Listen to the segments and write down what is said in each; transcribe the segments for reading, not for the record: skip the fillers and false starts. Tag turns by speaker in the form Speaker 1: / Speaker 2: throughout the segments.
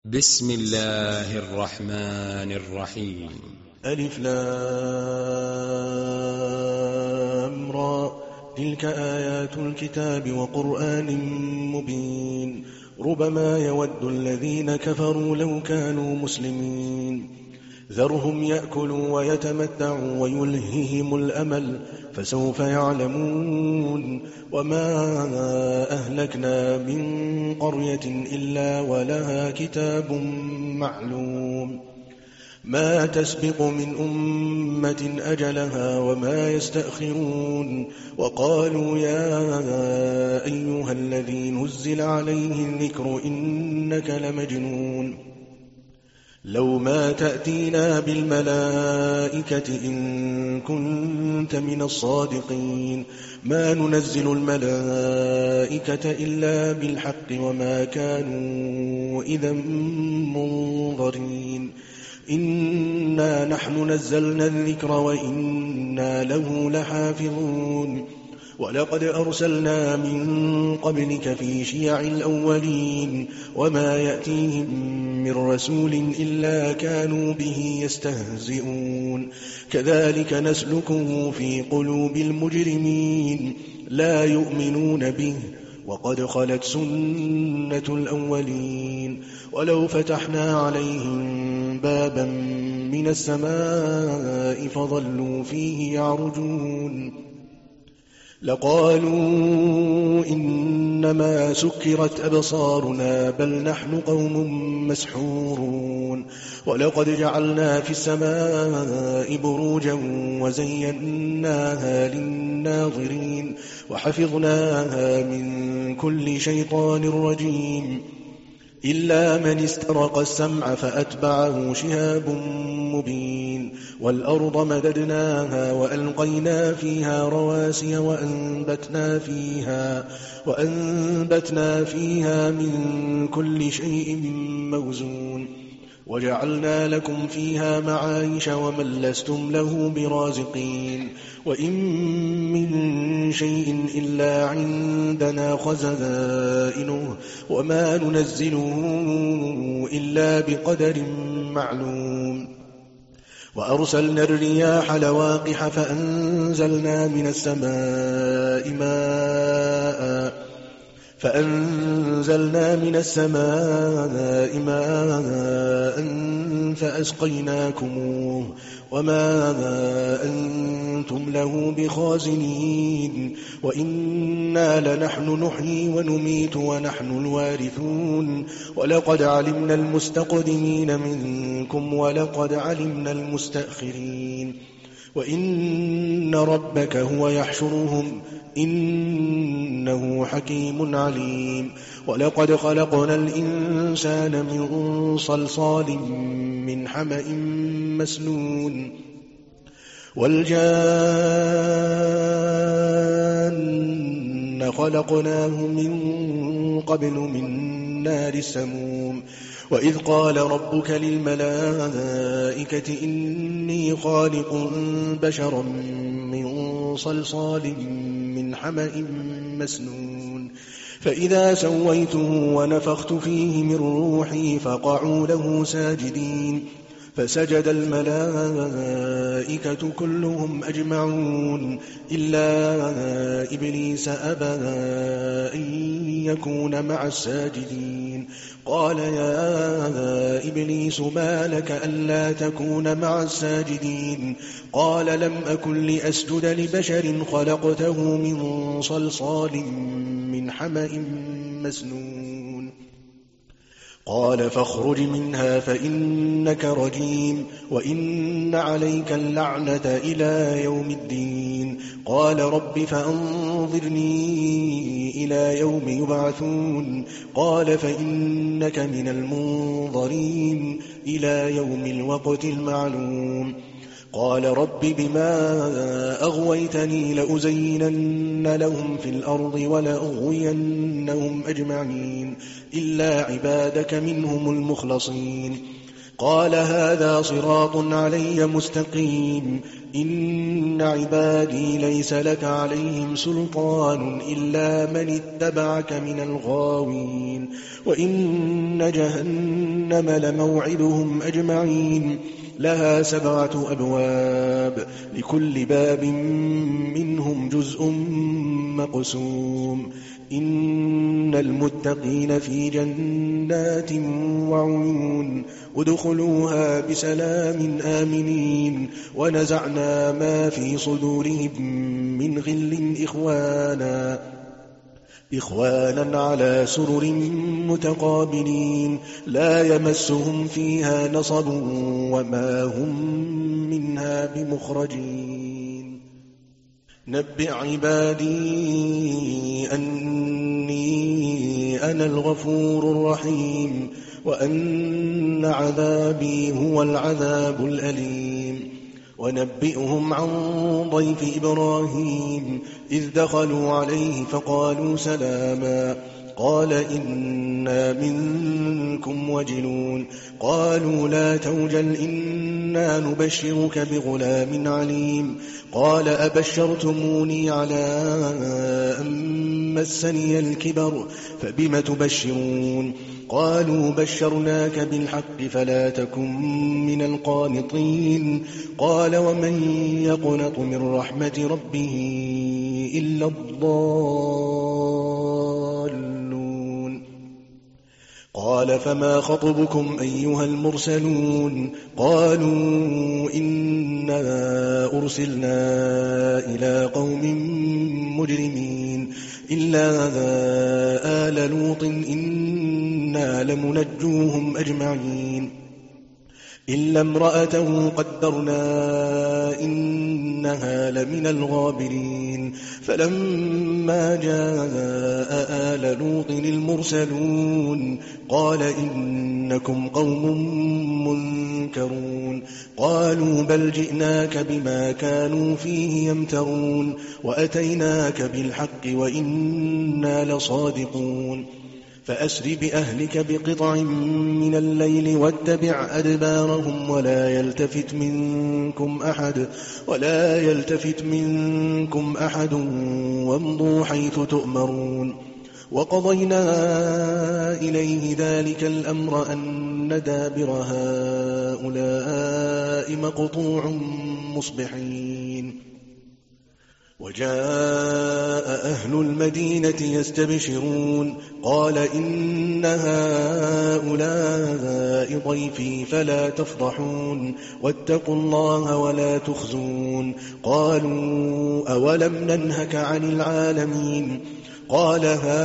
Speaker 1: بسم الله الرحمن الرحيم.
Speaker 2: ألف لام را، تلك آيات الكتاب وقرآن مبين. ربما يود الذين كفروا لو كانوا مسلمين. ذرهم يأكلوا ويتمتعوا ويلههم الأمل، فسوف يعلمون. وما أهلكنا من قرية إلا ولها كتاب معلوم، ما تسبق من أمة أجلها وما يستأخرون. وقالوا يا أيها الذي نزل عليه الذكر إنك لمجنون، لو ما تأتينا بالملائكة إن كنت من الصادقين. ما ننزل الملائكة إلا بالحق وما كانوا إذا منظرين. إنا نحن نزلنا الذكر وإنا له لحافظون. ولقد أرسلنا من قبلك في شيع الأولين، وما يأتيهم من رسول إلا كانوا به يستهزئون. كذلك نسلكه في قلوب المجرمين، لا يؤمنون به وقد خلت سنة الأولين. ولو فتحنا عليهم بابا من السماء فظلوا فيه يعرجون لقالوا إنما سكرت أبصارنا بل نحن قوم مسحورون. ولقد جعلنا في السماء بروجا وزيناها للناظرين وحفظناها من كل شيطان رجيم، إلا من استرق السمع فأتبعه شهاب مبين. والأرض مددناها وألقينا فيها رواسي وأنبتنا فيها من كل شيء موزون. وجعلنا لكم فيها معايش ومن لستم له برازقين. وإن من شيء إلا عندنا خزائنه وما ننزله إلا بقدر معلوم. وأرسلنا الرياح لواقح فأنزلنا من السماء ماء فأسقيناكموه وما أنتم له بخازنين. وإنا لنحن نحيي ونميت ونحن الوارثون. ولقد علمنا المستقدمين منكم ولقد علمنا المستأخرين. وإن ربك هو يحشرهم إنه حكيم عليم. ولقد خلقنا الإنسان من صلصال من حمأ مسنون. والجان خلقناه من قبل من نار السموم. وإذ قال ربك للملائكة إني خالق بشرا من صلصال من حمأ مسنون، فإذا سويته ونفخت فيه من روحي فقعوا له ساجدين. فسجد الملائكة كلهم أجمعون إلا إبليس أبى أن يكون مع الساجدين. قال يا إبليس ما لك ألا تكون مع الساجدين؟ قال لم أكن لأسجد لبشر خلقته من صلصال من حمأ مسنون. قال فاخرج منها فإنك رجيم وإن عليك اللعنة إلى يوم الدين. قال رب فأنظرني إلى يوم يبعثون. قال فإنك من المنظرين إلى يوم الوقت المعلوم. قال رب بما أغويتني لأزينن لهم في الأرض ولأغوينهم أجمعين إلا عبادك منهم المخلصين. قال هذا صراط علي مستقيم إن عبادي ليس لك عليهم سلطان إلا من اتبعك من الغاوين وإن جهنم لموعدهم أجمعين لها 7 أبواب لكل باب منهم جزء مقسوم إن المتقين في جنات وعيون ادخلوها بسلام آمنين ونزعنا ما في صدورهم من غل إخوانا على سرر متقابلين لا يمسهم فيها نصب وما هم منها بمخرجين نبئ عبادي أني أنا الغفور الرحيم وأن عذابي هو العذاب الأليم ونبئهم عن ضيف إبراهيم إذ دخلوا عليه فقالوا سلاما قال إنا منكم وجلون قالوا لا توجل إنا نبشرك بغلام عليم قال أبشرتموني على أن مسني الكبر فبم تبشرون قالوا بشرناك بالحق فلا تكن من القانطين قال ومن يقنط من رحمة ربه إلا الضالون قال فما خطبكم أيها المرسلون قالوا إنا أرسلنا إلى قوم مجرمين إلا آل لوط إنا لمنجوهم أجمعين إلا امرأته قدرنا إنها لمن الغابرين فلما جاء آل لوط المرسلون قال إنكم قوم منكرون قالوا بل جئناك بما كانوا فيه يمترون وأتيناك بالحق وإنا لصادقون فأسر بأهلك بقطع من الليل واتبع أدبارهم ولا يلتفت منكم أحد وامضوا حيث تؤمرون وقضينا إليه ذلك الأمر أن دابر هؤلاء مقطوع مصبحين وجاء أهل المدينة يستبشرون قال إن هؤلاء ضيفي فلا تفضحون واتقوا الله ولا تخزون قالوا أولم ننهك عن العالمين قال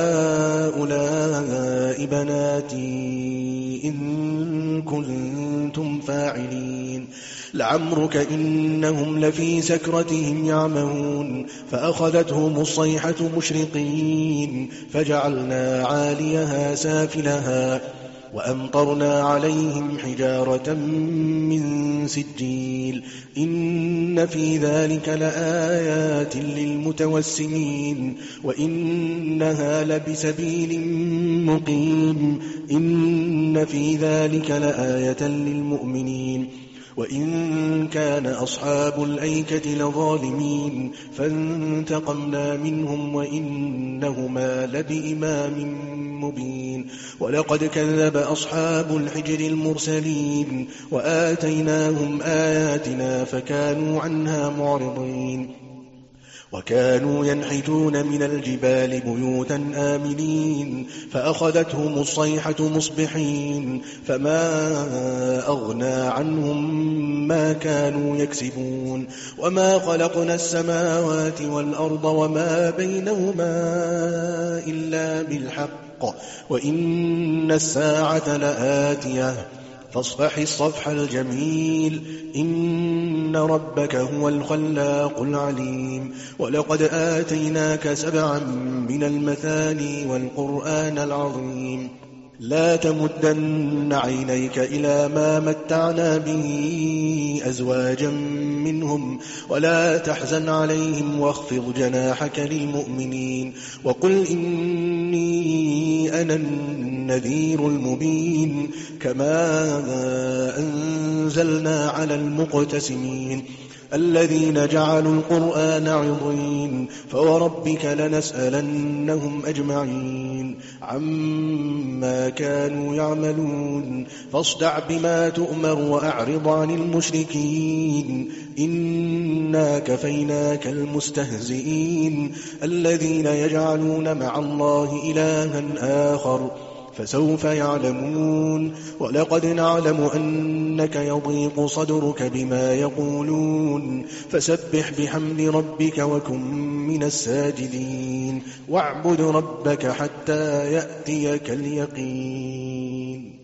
Speaker 2: هؤلاء بناتي إن كنتم فاعلين لعمرك إنهم لفي سكرتهم يعمهون فأخذتهم الصيحة مشرقين فجعلنا عاليها سافلها وأمطرنا عليهم حجارة من سجيل إن في ذلك لآيات للمتوسمين وإنها لبسبيل مقيم إن في ذلك لآية للمؤمنين وإن كان أصحاب الأيكة لظالمين فانتقمنا منهم وإنهما لبإمام مبين ولقد كذب أصحاب الحجر المرسلين وآتيناهم آياتنا فكانوا عنها معرضين وكانوا ينحتون من الجبال بيوتا آمنين فأخذتهم الصيحة مصبحين فما أغنى عنهم ما كانوا يكسبون وما خلقنا السماوات والأرض وما بينهما إلا بالحق وإن الساعة لآتية فاصفح الصفح الجميل إن ربك هو الخلاق العليم ولقد آتيناك 7 من المثاني والقرآن العظيم لا تمدن عينيك إلى ما متعنا به أزواجا منهم ولا تحزن عليهم واخفض جناحك للمؤمنين وقل إني أنا النذير المبين كما أنزلنا على المقتسمين الذين جعلوا القرآن عضين فوربك لنسألنهم أجمعين عما كانوا يعملون فاصدع بما تؤمر وأعرض عن المشركين إنا كفيناك المستهزئين الذين يجعلون مع الله إلها آخر فسوف يعلمون ولقد نعلم أنك يضيق صدرك بما يقولون فسبح بحمد ربك وكن من الساجدين واعبد ربك حتى يأتيك اليقين